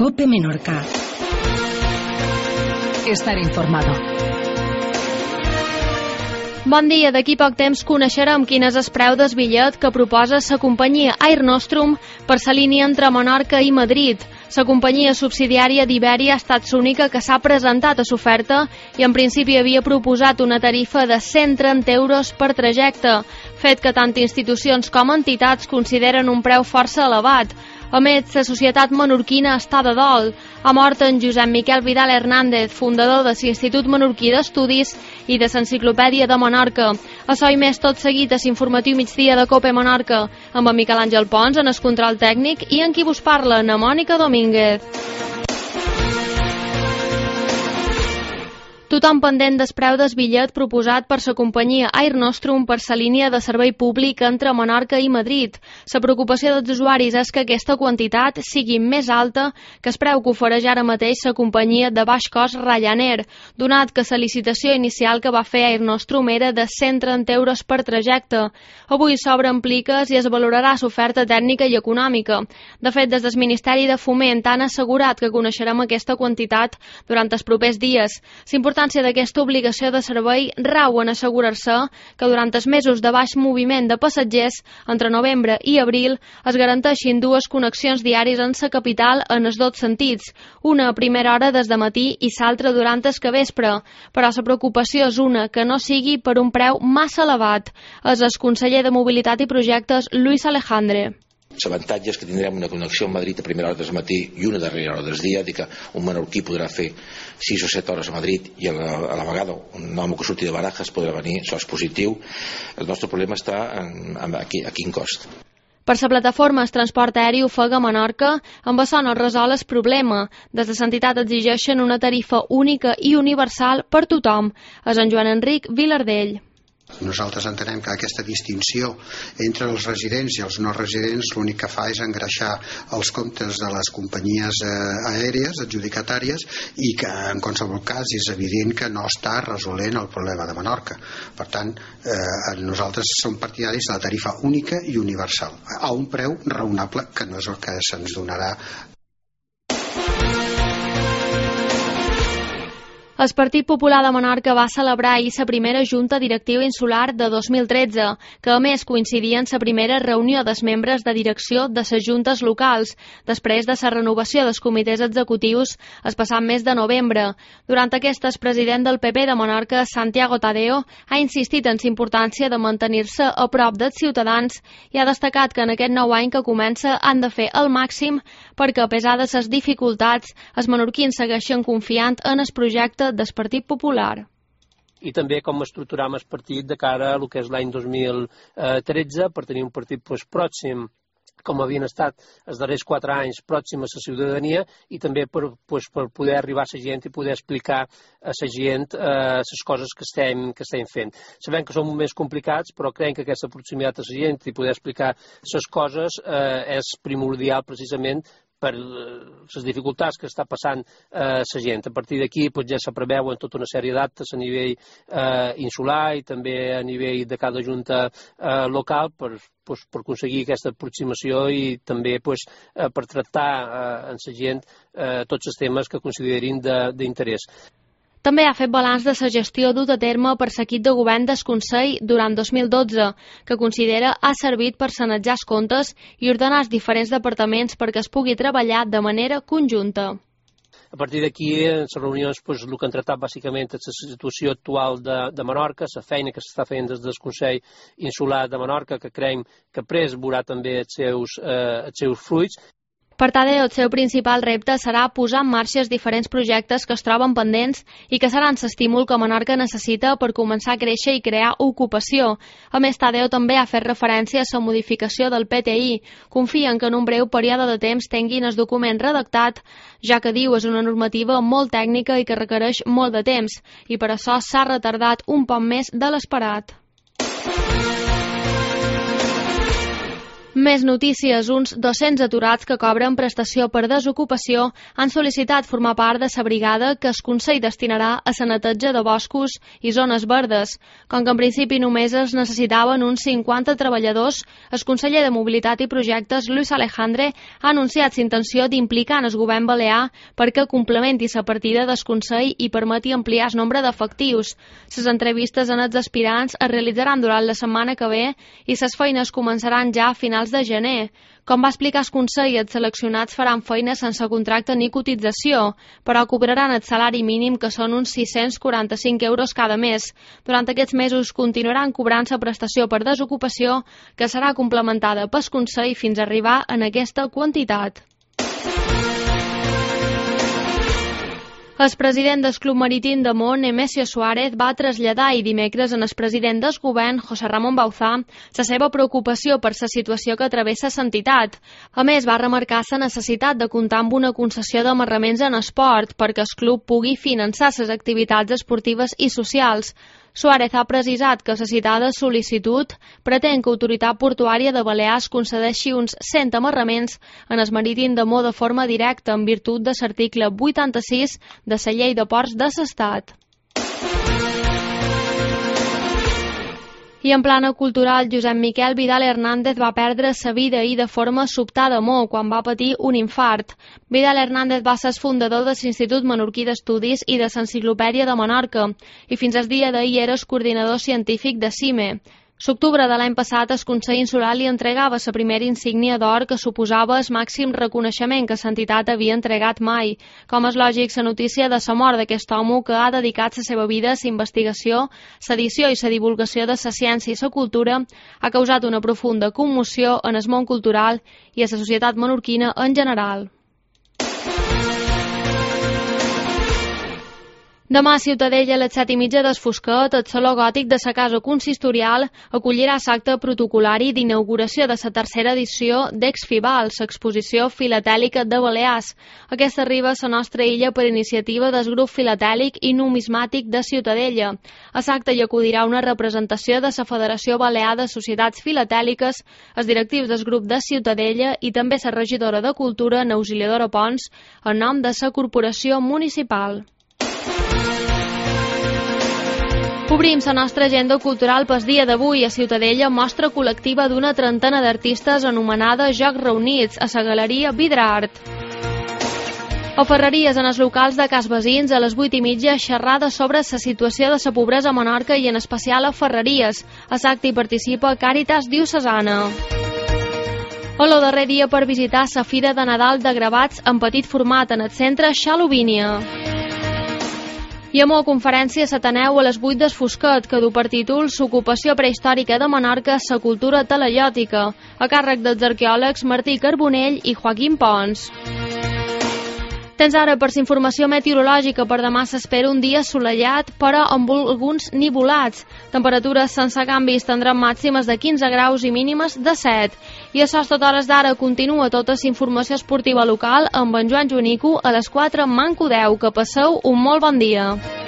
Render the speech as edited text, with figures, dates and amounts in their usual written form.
COPE Menorca. Estar informado. Bon dia, d'aquí poc temps coneixerem quin és el preu del bitllet que proposa la companyia Air Nostrum per la línia entre Menorca i Madrid. La companyia subsidiària d'Iberia ha estat l'única que s'ha presentat a l'oferta i en principi havia proposat una tarifa de 130 euros per trajecte, fet que tant institucions com entitats consideren un preu força elevat. A més, la societat menorquina està de dol. Ha mort en Josep Miquel Vidal Hernández, fundador de l'Institut Menorquí d'Estudis i de l'Enciclopèdia de Menorca. Açò i més tot seguit a l'informatiu migdia de COPE Menorca, amb en Miquel Àngel Pons en el control tècnic i en qui vos parla, na Mònica Domínguez. Tothom pendent del preu del bitllet proposat per la companyia Air Nostrum per la línia de servei públic entre Menorca i Madrid. La preocupació dels usuaris és que aquesta quantitat sigui més alta que el preu que ofereix ara mateix la companyia de baix cost Ryanair, donat que la licitació inicial que va fer Air Nostrum era de 130 euros per trajecte. Avui s'obren pliques i es valorarà l'oferta tècnica i econòmica. De fet, des del Ministeri de Foment han assegurat que coneixerem aquesta quantitat durant els propers dies. L'importància d'aquesta obligació de servei rau en assegurar-se que durant els mesos de baix moviment de passatgers, entre novembre i abril, es garanteixin dues connexions diàries en la capital en els dos sentits, una a primera hora des de matí i l'altra durant el capvespre. Però la preocupació és una, que no sigui per un preu massa elevat. És el conseller de Mobilitat i Projectes, Luis Alejandre. L'avantatge és que tindrem una connexió a Madrid a primera hora del matí i una darrera hora del dia, dir que un menorquí podrà fer 6 o 7 hores a Madrid i a la vegada un home que surti de Barajas podrà venir, això és positiu. El nostre problema està a quin cost. Per la plataforma el transport aeri ofega a Menorca, amb això no es resol el problema. Des de l'entitat exigeixen una tarifa única i universal per tothom. És en Joan Enric Vilardell. Nosaltres entenem que aquesta distinció entre els residents i els no residents l'únic que fa és engreixar els comptes de les companyies aèries adjudicatàries i que en qualsevol cas és evident que no està resolent el problema de Menorca. Per tant, nosaltres som partidaris de la tarifa única i universal a un preu raonable, que no és el que se'ns donarà. El Partit Popular de Menorca va celebrar ahir la primera Junta Directiva Insular de 2013, que a més coincidia en la primera reunió dels membres de direcció de les juntes locals, després de la renovació dels comitès executius el passat mes de novembre. Durant aquesta, el president del PP de Menorca, Santiago Tadeo, ha insistit en la importància de mantenir-se a prop dels ciutadans i ha destacat que en aquest nou any que comença han de fer el màxim perquè, a pesar de les dificultats, els menorquins segueixen confiant en el projecte del Partit Popular. I també com estructuram el partit de cara a el que és l'any 2013 per tenir un partit pròxim, com havien estat els darrers 4 anys, pròxim a la ciutadania i també per poder arribar a la gent i poder explicar a la gent les coses que estem fent. Sabem que són moments complicats, però creiem que aquesta proximitat a la gent i poder explicar les coses és primordial precisament per les dificultats que està passant la gent. A partir d'aquí ja se preveuen tota una sèrie d'actes a nivell insular i també a nivell de cada junta local per aconseguir aquesta aproximació i també per tractar amb la gent tots els temes que considerin d'interès. També ha fet balanç de la gestió dut a terme per l'equip de govern del Consell durant 2012, que considera ha servit per sanejar els comptes i ordenar els diferents departaments perquè es pugui treballar de manera conjunta. A partir d'aquí, en les reunions, el que han tractat bàsicament és la situació actual de Menorca, la feina que s'està fent des del Consell Insular de Menorca, que creiem que pres veurà també els seus fruits. Per Tadeo, el seu principal repte serà posar en marxa els diferents projectes que es troben pendents i que seran l'estímul que Menorca necessita per començar a créixer i crear ocupació. A més, Tadeo també ha fet referència a la modificació del PTI. Confien que en un breu període de temps tinguin el document redactat, ja que diu és una normativa molt tècnica i que requereix molt de temps, i per això s'ha retardat un poc més de l'esperat. Més notícies. Uns 200 aturats que cobren prestació per desocupació han sol·licitat formar part de la brigada que el Consell destinarà a la neteja de boscos i zones verdes. Com que en principi només es necessitaven uns 50 treballadors, el conseller de Mobilitat i Projectes, Luis Alejandre, ha anunciat la intenció d'implicar en el govern balear perquè complementi la partida del Consell i permeti ampliar el nombre d'efectius. Les entrevistes en els aspirants es realitzaran durant la setmana que ve i les feines començaran ja a finals de gener. Com va explicar el Consell, els seleccionats faran feina sense contracte ni cotització, però cobraran el salari mínim, que són uns 645 euros cada mes. Durant aquests mesos continuaran cobrant la prestació per desocupació, que serà complementada pel Consell fins a arribar en aquesta quantitat. El president del Club Marítim de Mont, Nemesio Suárez, va traslladar i dimecres en el president del govern, José Ramón Bauzá, la seva preocupació per la situació que travessa l'entitat. A més, va remarcar la necessitat de comptar amb una concessió d'amarraments en esport perquè el club pugui finançar les activitats esportives i socials. Suárez ha precisat que la citada sol·licitud pretén que Autoritat Portuària de Balears concedeixi uns 100 amarraments en el marítim de Mont de forma directa en virtut de l'article 86 de la Llei de Ports de l'Estat. I en plana cultural, Josep Miquel Vidal Hernández va perdre sa vida ahir de forma sobtada a Mó quan va patir un infart. Vidal Hernández va ser fundador de l'Institut Menorquí d'Estudis i de l'Enciclopèdia de Menorca i fins al dia d'ahir era el coordinador científic de CIME. L'octubre de l'any passat, el Consell Insular li entregava la primera insígnia d'or que suposava el màxim reconeixement que l'entitat havia entregat mai. Com és lògic, la notícia de la mort d'aquest home que ha dedicat la seva vida a la investigació, l'edició i la divulgació de la ciència i la cultura ha causat una profunda commoció en el món cultural i a la societat menorquina en general. Demà a Ciutadella, a les 7:30 del Fosquet, el Saló Gòtic de la Casa Consistorial acollirà l'acte protocolari d'inauguració de la tercera edició d'Exfibal, l'exposició filatèlica de Balears. Aquesta arriba a la nostra illa per iniciativa del grup filatèlic i numismàtic de Ciutadella. A l'acte hi acudirà una representació de la Federació Balear de Societats Filatèliques, els directius del grup de Ciutadella i també la regidora de Cultura, Neusiliadora Pons, en nom de la Corporació Municipal. Obrim la nostra agenda cultural pel dia d'avui. A Ciutadella, mostra col·lectiva d'una trentena d'artistes anomenada Jocs Reunits a la Galeria Vidraart. A Ferreries, en els locals de Cas Basins, a les 8:30, xerrada sobre la situació de la pobresa a Menorca i en especial a Ferreries. A l'acte hi participa Càritas Diocesana. O el darrer dia per visitar la Fira de Nadal de gravats en petit format en el centre Xalovínia. I a Mó, conferència a l'Ateneu a les 8 del Fosquet, que du per títol L'ocupació prehistòrica de Menorca, la cultura talaiòtica, a càrrec dels arqueòlegs Martí Carbonell i Joaquim Pons. Tens ara per informació meteorològica. Per demà s'espera un dia assolellat, però amb alguns nivolats. Temperatures sense canvis, tindran màximes de 15 graus i mínimes de 7. I això és tot. Hores d'ara continua tota la informació esportiva local amb en Joan Joanico a les 4 en Manco 10. Que passeu un molt bon dia.